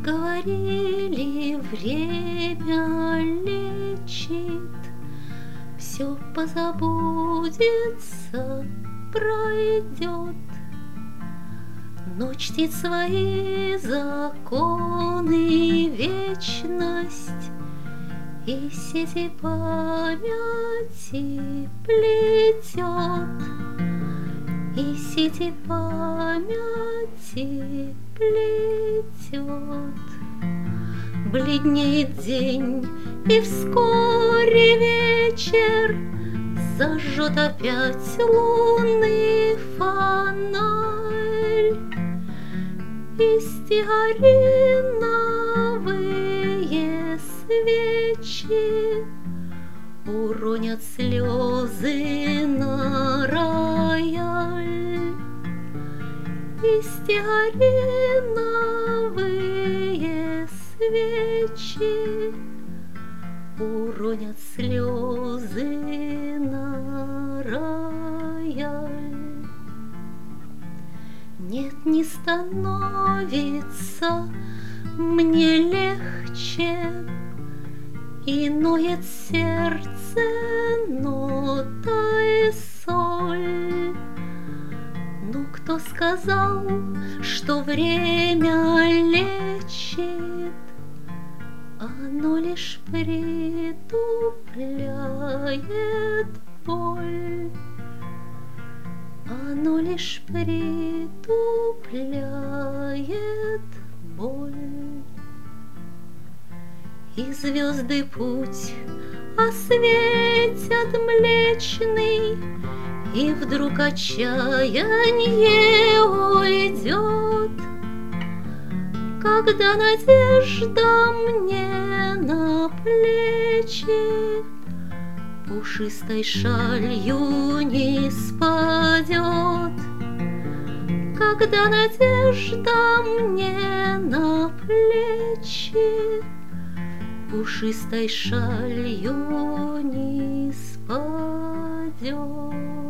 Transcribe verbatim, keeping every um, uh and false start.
Говорили, время лечит, все позабудется, пройдет. Но чтит свои законы вечность, и сети памяти плетет, и сети памяти плетет. Бледнеет день, и вскоре вечер зажжет опять лунный фонарь, и стеариновые свечи уронят слезы на рояль, и стеариновые свечи уронят слезы на рояль. Нет, не становится мне легче, и ноет сердце нота и соль. Ну, кто сказал, что время лечит? Оно лишь притупляет боль. Оно лишь притупляет боль. И звезды путь осветят млечный, и вдруг отчаяние уйдет, когда надежда мне на плечи пушистой шалью не спадет, когда надежда мне на плечи пушистой шалью не спадет.